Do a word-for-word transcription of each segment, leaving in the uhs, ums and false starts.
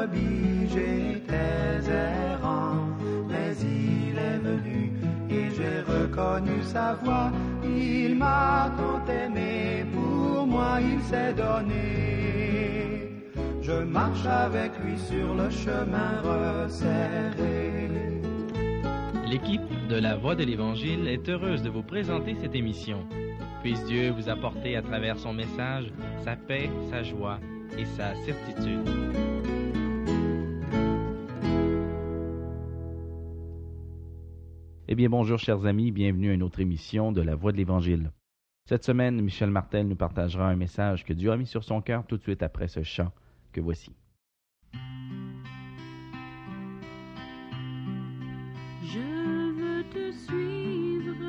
brebis, j'étais errant, mais il est venu et j'ai reconnu sa voix. Il m'a tant aimé, pour moi il s'est donné. Je marche avec lui sur le chemin resserré. L'équipe de La Voix de l'Évangile est heureuse de vous présenter cette émission. Puisse Dieu vous apporter à travers son message sa paix, sa joie et sa certitude. Eh bien, bonjour chers amis, bienvenue à une autre émission de La Voix de l'Évangile. Cette semaine, Michel Martel nous partagera un message que Dieu a mis sur son cœur tout de suite après ce chant que voici. Je veux te suivre,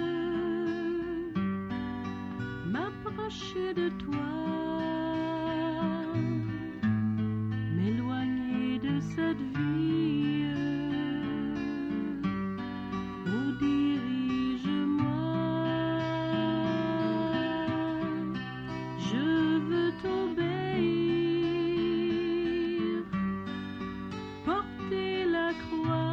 m'approcher de toi, m'éloigner de cette vie. Oh, dirige-moi, je veux t'obéir, porter la croix.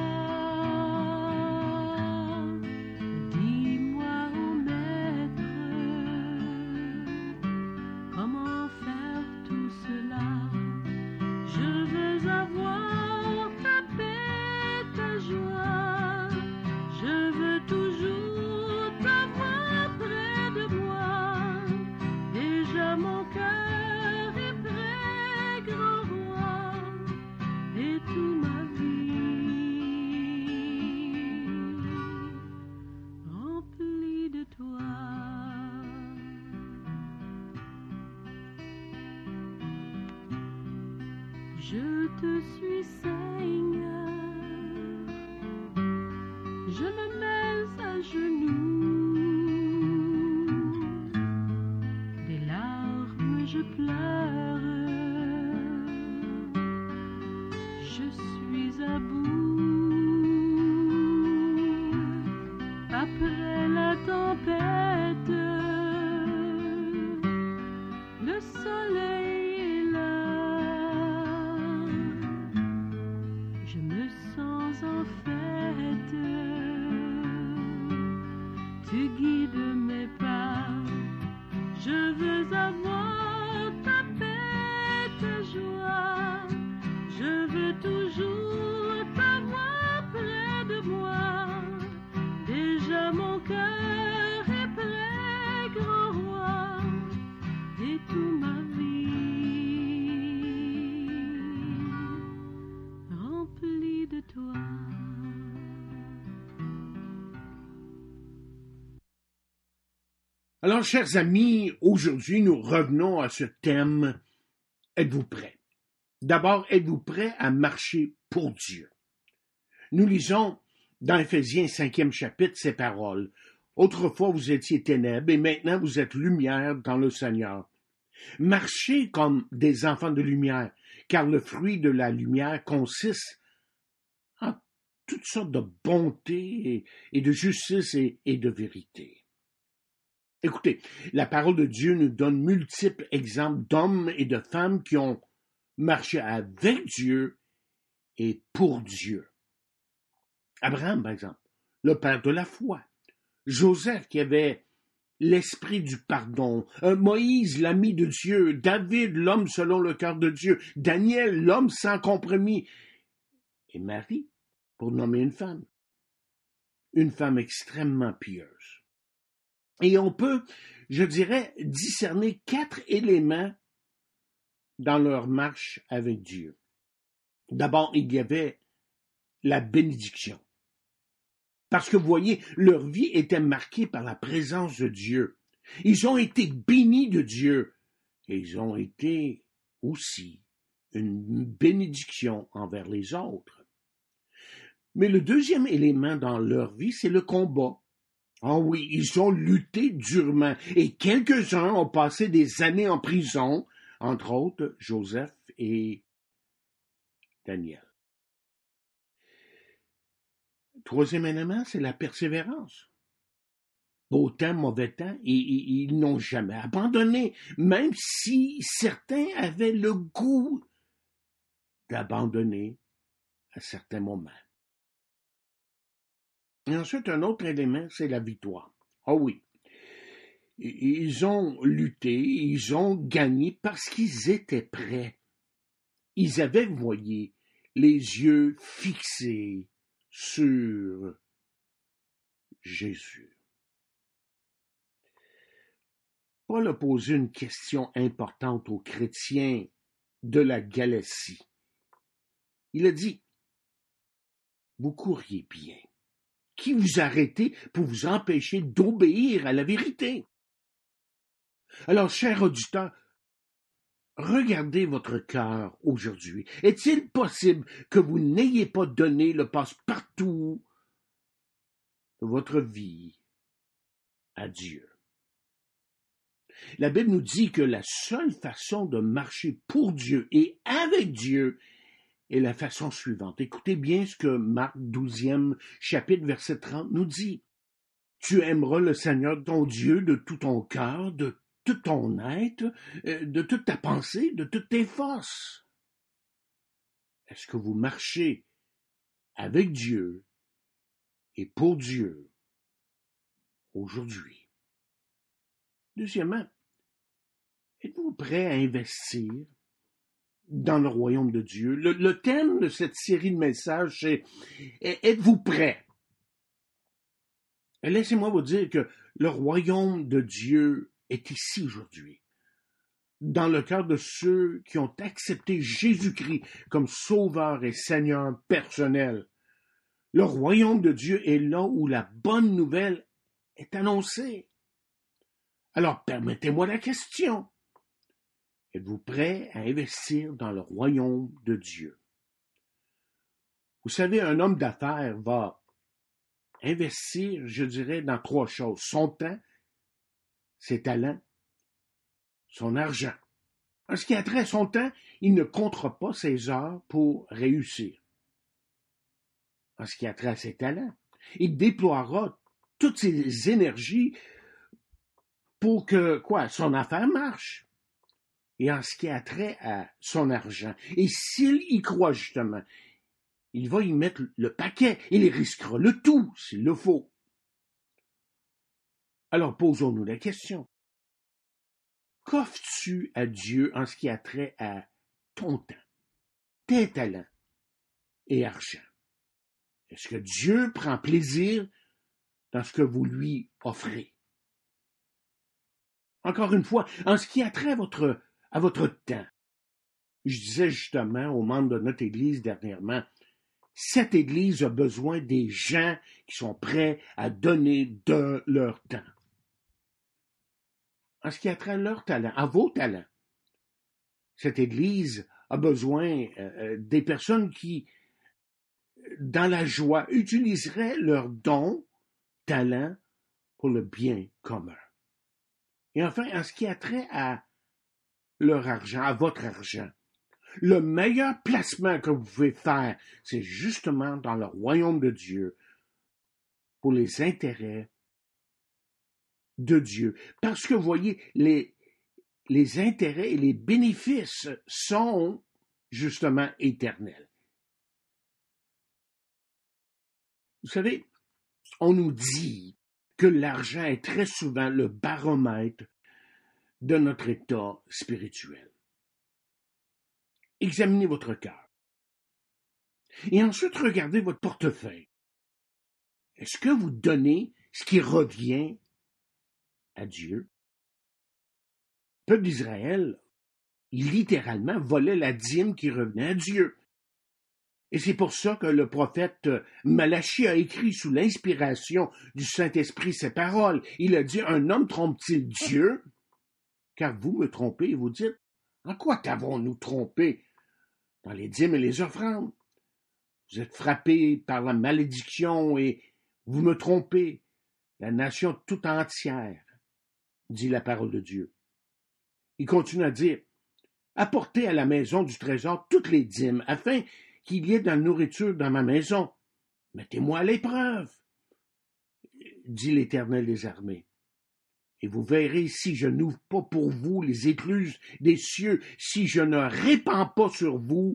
Dis-moi, ô Maître, comment faire tout cela? Je veux avoir ta paix, ta joie. Je veux toujours t'avoir près de moi. Déjà mon cœur est prêt, grand roi, et toute ma vie remplie de toi. Je te suis, Seigneur, je me mets à genoux, des larmes je pleure, je suis à bout, après la tempête, le soleil est là, je me sens en fête, tu guides mes pas, je veux avoir ta paix, ta joie, je veux toujours t'avoir près de moi, déjà mon cœur est prêt, grand roi, et toute ma vie remplie de toi. Alors, chers amis, aujourd'hui, nous revenons à ce thème « Êtes-vous prêts ?» D'abord, êtes-vous prêts à marcher pour Dieu? Nous lisons dans Éphésiens cinquième chapitre ces paroles. « Autrefois, vous étiez ténèbres et maintenant vous êtes lumière dans le Seigneur. Marchez comme des enfants de lumière, car le fruit de la lumière consiste en toutes sortes de bonté et de justice et, et de vérité. » Écoutez, la parole de Dieu nous donne multiples exemples d'hommes et de femmes qui ont marché avec Dieu et pour Dieu. Abraham, par exemple, le père de la foi. Joseph, qui avait l'esprit du pardon. Moïse, l'ami de Dieu. David, l'homme selon le cœur de Dieu. Daniel, l'homme sans compromis. Et Marie, pour nommer une femme. Une femme extrêmement pieuse. Et on peut, je dirais, discerner quatre éléments dans leur marche avec Dieu. D'abord, il y avait la bénédiction. Parce que vous voyez, leur vie était marquée par la présence de Dieu. Ils ont été bénis de Dieu. Et ils ont été aussi une bénédiction envers les autres. Mais le deuxième élément dans leur vie, c'est le combat. Ah oui, ils ont lutté durement et quelques-uns ont passé des années en prison, entre autres Joseph et Daniel. Troisième élément, c'est la persévérance. Beau temps, mauvais temps, ils, ils n'ont jamais abandonné, même si certains avaient le goût abandonné à certains moments. Et ensuite, un autre élément, c'est la victoire. Ah oui, ils ont lutté, ils ont gagné parce qu'ils étaient prêts. Ils avaient, vous voyez, les yeux fixés sur Jésus. Paul a posé une question importante aux chrétiens de la Galatie. Il a dit, « Vous courriez bien. Qui vous arrêtez pour vous empêcher d'obéir à la vérité? » Alors, chers auditeurs, regardez votre cœur aujourd'hui. Est-il possible que vous n'ayez pas donné le passe-partout de votre vie à Dieu? La Bible nous dit que la seule façon de marcher pour Dieu et avec Dieu est la façon suivante. Écoutez bien ce que Marc douzième chapitre verset trente nous dit. Tu aimeras le Seigneur ton Dieu de tout ton cœur, de tout ton être, de toute ta pensée, de toutes tes forces. Est-ce que vous marchez avec Dieu et pour Dieu aujourd'hui? Deuxièmement, êtes-vous prêt à investir dans le royaume de Dieu? Le, le thème de cette série de messages, c'est « Êtes-vous prêt? » Et laissez-moi vous dire que le royaume de Dieu est ici aujourd'hui, dans le cœur de ceux qui ont accepté Jésus-Christ comme sauveur et Seigneur personnel. Le royaume de Dieu est là où la bonne nouvelle est annoncée. Alors, permettez-moi la question. Êtes-vous prêt à investir dans le royaume de Dieu? Vous savez, un homme d'affaires va investir, je dirais, dans trois choses. Son temps, ses talents, son argent. En ce qui a trait à son temps, il ne comptera pas ses heures pour réussir. En ce qui a trait à ses talents, il déploiera toutes ses énergies pour que, quoi, son affaire marche. Et en ce qui a trait à son argent, et s'il y croit justement, il va y mettre le paquet, il risquera le tout s'il le faut. Alors posons-nous la question. Qu'offres-tu à Dieu en ce qui a trait à ton temps, tes talents et argent? Est-ce que Dieu prend plaisir dans ce que vous lui offrez? Encore une fois, en ce qui a trait à votre, à votre temps, je disais justement aux membres de notre Église dernièrement, cette Église a besoin des gens qui sont prêts à donner de leur temps. En ce qui a trait à leur talent, à vos talents, cette Église a besoin euh, des personnes qui, dans la joie, utiliseraient leurs dons, talents pour le bien commun. Et enfin, en ce qui a trait à leur argent, à votre argent, le meilleur placement que vous pouvez faire, c'est justement dans le royaume de Dieu, pour les intérêts de Dieu. Parce que, vous voyez, les, les intérêts et les bénéfices sont justement éternels. Vous savez, on nous dit que l'argent est très souvent le baromètre de notre état spirituel. Examinez votre cœur. Et ensuite, regardez votre portefeuille. Est-ce que vous donnez ce qui revient à Dieu? Le peuple d'Israël, littéralement, volait la dîme qui revenait à Dieu. Et c'est pour ça que le prophète Malachie a écrit sous l'inspiration du Saint-Esprit ces paroles. Il a dit, « Un homme trompe-t-il Dieu? Car vous me trompez et vous dites, en quoi t'avons-nous trompé? Dans les dîmes et les offrandes. Vous êtes frappés par la malédiction et vous me trompez, la nation tout entière, dit la parole de Dieu. » Il continue à dire, « Apportez à la maison du trésor toutes les dîmes, afin qu'il y ait de la nourriture dans ma maison. Mettez-moi à l'épreuve, dit l'Éternel des armées. Et vous verrez si je n'ouvre pas pour vous les écluses des cieux, si je ne répands pas sur vous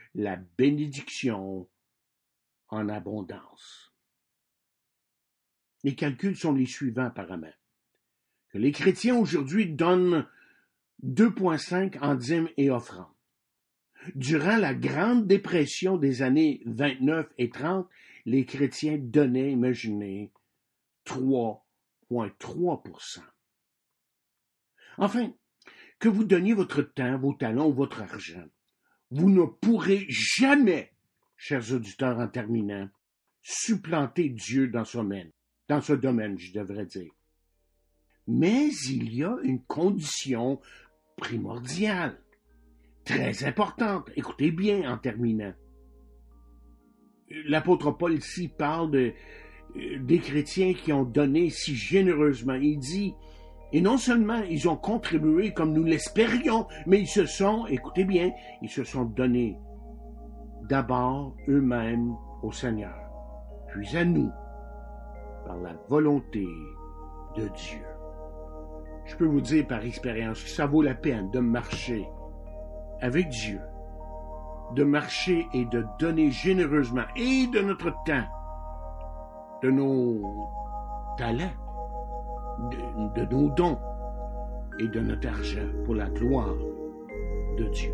la bénédiction en abondance. Les calculs sont les suivants apparemment. Que les chrétiens aujourd'hui donnent deux virgule cinq en dîmes et offrandes. Durant la Grande Dépression des années vingt-neuf et trente, les chrétiens donnaient, imaginez, trois virgule trois pour cent. Enfin, que vous donniez votre temps, vos talents ou votre argent, vous ne pourrez jamais, chers auditeurs, en terminant, supplanter Dieu dans ce domaine, dans ce domaine, je devrais dire. Mais il y a une condition primordiale, très importante. Écoutez bien en terminant. L'apôtre Paul ici parle de, des chrétiens qui ont donné si généreusement. Il dit, et non seulement ils ont contribué comme nous l'espérions, mais ils se sont, écoutez bien, ils se sont donnés d'abord eux-mêmes au Seigneur, puis à nous, par la volonté de Dieu. Je peux vous dire par expérience que ça vaut la peine de marcher avec Dieu, de marcher et de donner généreusement et de notre temps, de nos talents, de, de nos dons et de notre argent pour la gloire de Dieu.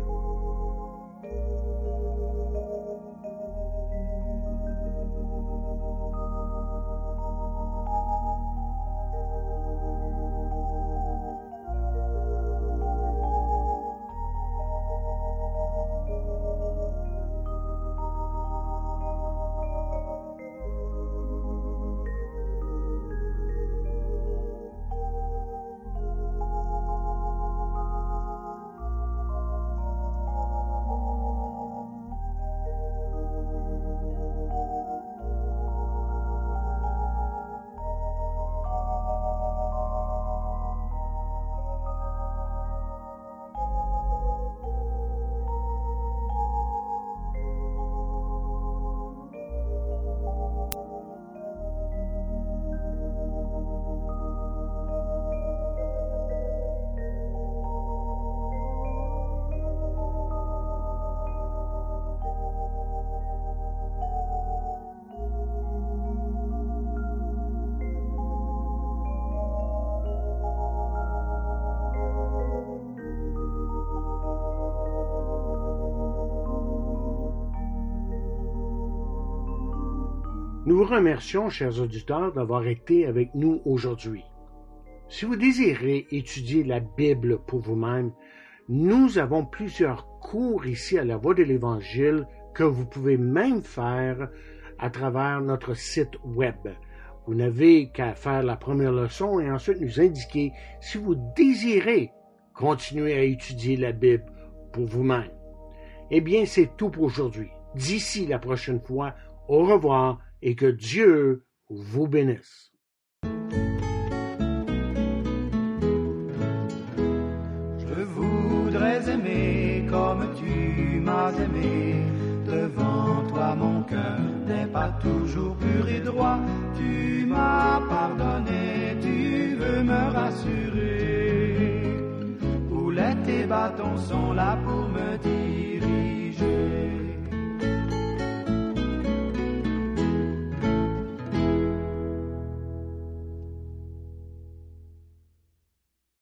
Nous vous remercions, chers auditeurs, d'avoir été avec nous aujourd'hui. Si vous désirez étudier la Bible pour vous-même, nous avons plusieurs cours ici à la Voix de l'Évangile que vous pouvez même faire à travers notre site web. Vous n'avez qu'à faire la première leçon et ensuite nous indiquer si vous désirez continuer à étudier la Bible pour vous-même. Eh bien, c'est tout pour aujourd'hui. D'ici la prochaine fois, au revoir et que Dieu vous bénisse. Je voudrais aimer comme tu m'as aimé. Devant toi mon cœur n'est pas toujours pur et droit. Tu m'as pardonné, tu veux me rassurer. Boulettes et bâtons sont là pour me dire